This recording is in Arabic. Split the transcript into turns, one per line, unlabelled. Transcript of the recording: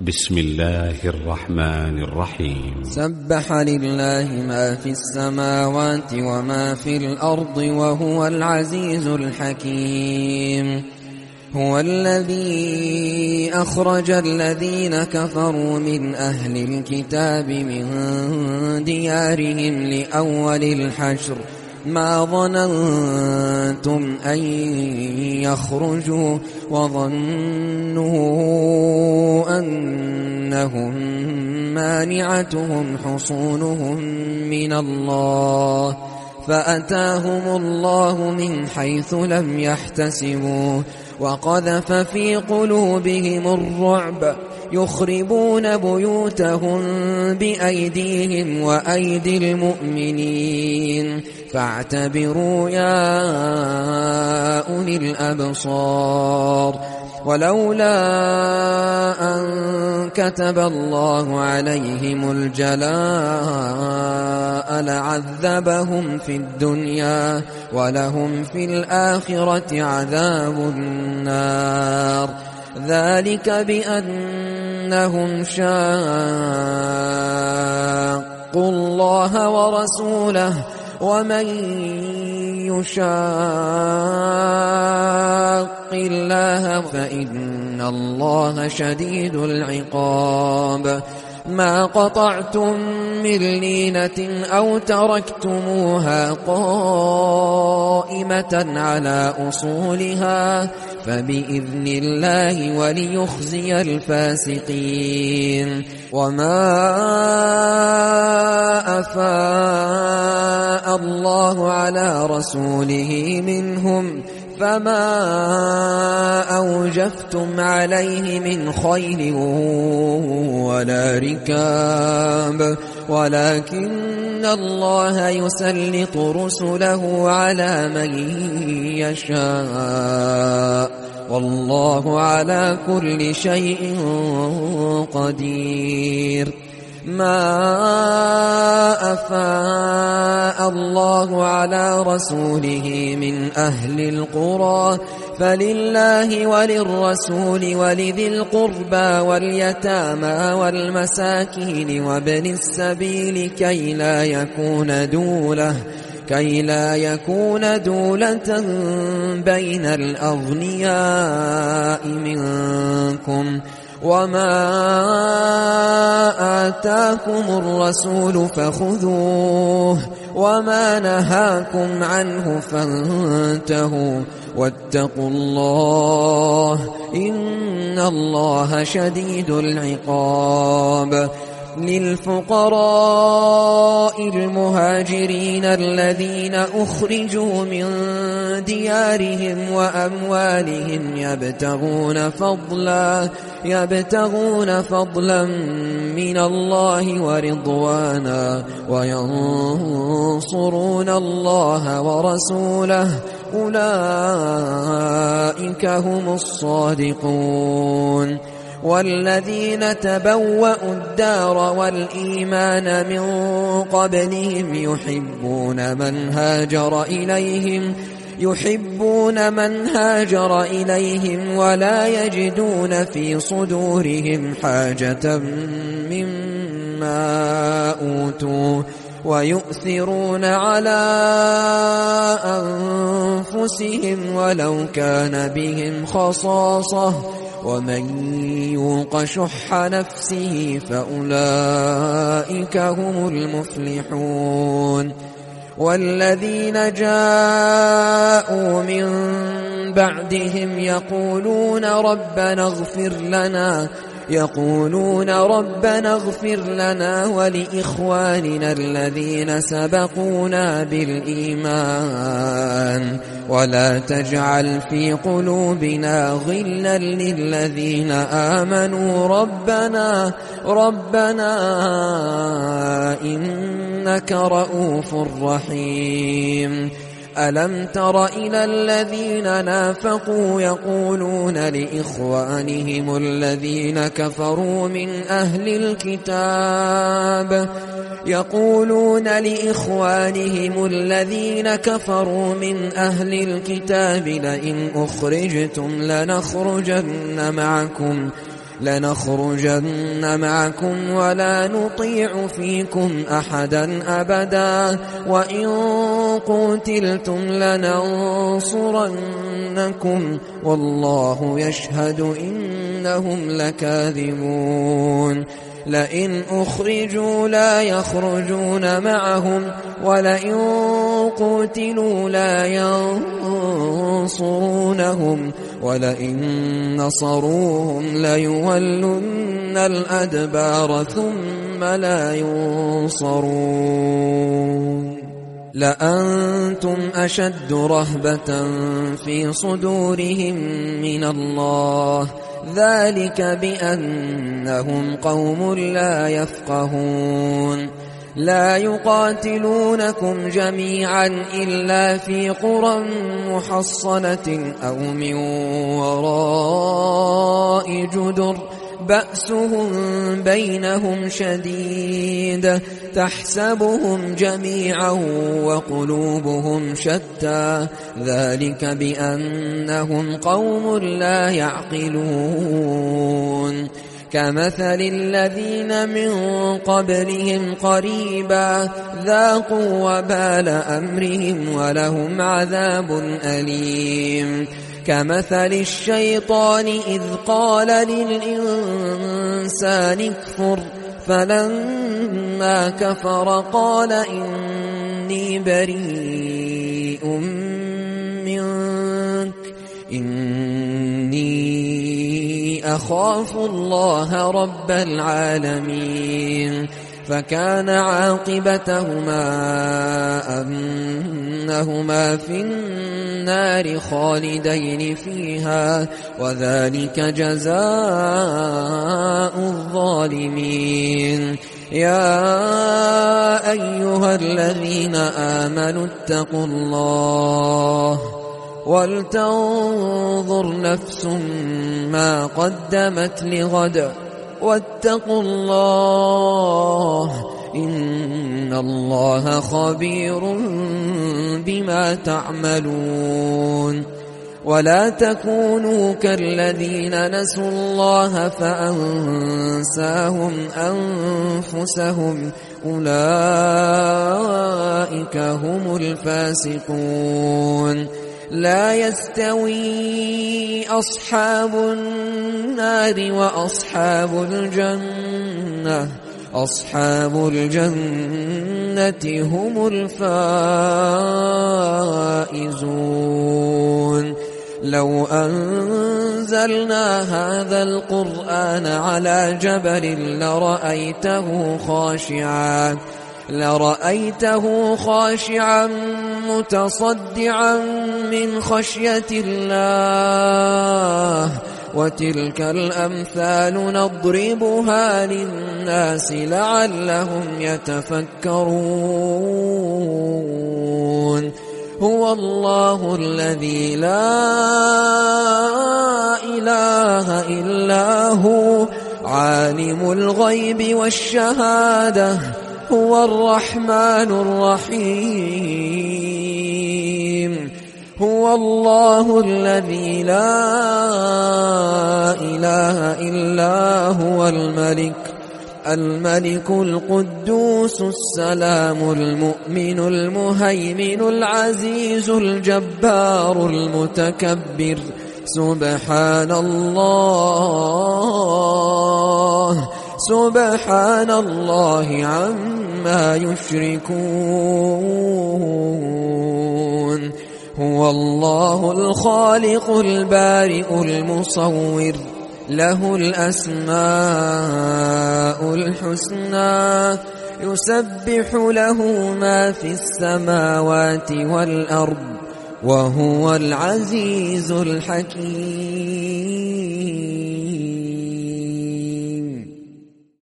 بسم الله الرحمن الرحيم.
سبح لله ما في السماوات وما في الأرض وهو العزيز الحكيم. هو الذي أخرج الذين كفروا من أهل الكتاب من ديارهم لأول الحشر ما ظننتم أن يخرجوا وظنوا أنهم مانعتهم حصونهم من الله فأتاهم الله من حيث لم يحتسبوا وقذف في قلوبهم الرعب يخربون بيوتهم بأيديهم وأيدي المؤمنين فاعتبروا يا أولي الأبصار. ولولا أن كتب الله عليهم الجلاء لعذبهم في الدنيا ولهم في الآخرة عذاب النار ذلك بأنهم شاقوا الله ورسوله ومن يشاق الله فإن الله شديد العقاب. ما قطعتم من لينة أو تركتموها قائمة على أصولها فبإذن الله وليخزي الفاسقين. وما أفاء الله على رسوله منهم فما أوجفتم عليه من خيل ولا ركاب ولكن الله يسلط رسله على من يشاء والله على كل شيء قدير. ما أفاء الله على رسوله من أهل القرى فلله وللرسول ولذي القربى واليتامى والمساكين وابن السبيل كي لا يكون دولة بين الأغنياء منكم وما آتاكم الرسول فخذوه وما نهاكم عنه فانتهوا واتقوا الله إن الله شديد العقاب. للفقراء المهاجرين الذين أخرجوا من ديارهم وأموالهم يبتغون فضلا من الله ورضوانا وينصرون الله ورسوله أولئك هم الصادقون. والذين تبوأوا الدار والإيمان من قبلهم يحبون من هاجر إليهم ولا يجدون في صدورهم حاجة مما أوتوا ويؤثرون على أنفسهم ولو كان بهم خصاصة ومن يوق شح نفسه فأولئك هم المفلحون. والذين جاءوا من بعدهم يقولون ربنا اغفر لنا ولإخواننا الذين سبقونا بالإيمان ولا تجعل في قلوبنا غلا للذين آمنوا ربنا إنك رؤوف رحيم. ألم تر إلى الذين نافقوا يقولون لإخوانهم الذين كفروا من أهل الكتاب لئن أخرجتم لنخرجن معكم لنخرجن معكم ولا نطيع فيكم أحدا أبدا وإن قتلتم لننصرنكم والله يشهد إنهم لكاذبون لئن أخرجوا لا يخرجون معهم ولئن قتلوا لا ينصرونهم ولئن نصروهم ليولن الأدبار ثم لا ينصرون لأنتم أشد رهبة في صدورهم من الله ذلك بأنهم قوم لا يفقهون لا يقاتلونكم جميعا إلا في قرى محصنة أو من وراء جدر بأسهم بينهم شديد تحسبهم جميعا وقلوبهم شتى ذلك بأنهم قوم لا يعقلون كمثل الذين من قبلهم قريبا ذاقوا وبال أمرهم ولهم عذاب أليم كمثل الشيطان إذ قال للإنسان اكفر فلما كفر قال إني بريء منك إني أخاف الله رب العالمين فكان عاقبتهما أنهما في النار خالدين فيها وذلك جزاء الظالمين يا أيها الذين آمنوا اتقوا الله ولتنظر نفس ما قدمت لغد واتقوا الله إن الله خبير بما تعملون ولا تكونوا كالذين نسوا الله فأنساهم أنفسهم أولئك هم الفاسقون لا يستوي أصحاب النار وأصحاب الجنة أصحاب الجنة هم الفائزون لو أنزلنا هذا القرآن على جبل لرأيته خاشعا متصدعا من خشية الله وتلك الأمثال نضربها للناس لعلهم يتفكرون هو الله الذي لا إله إلا هو عالم الغيب والشهادة هو الرحمن الرحيم هو الله الذي لا إله إلا هو الملك القدوس السلام المؤمن المهيمن العزيز الجبار المتكبر سبحان الله عما يشركون هو الله الخالق البارئ المصور له الأسماء الحسنى يسبح له ما في السماوات والأرض وهو العزيز الحكيم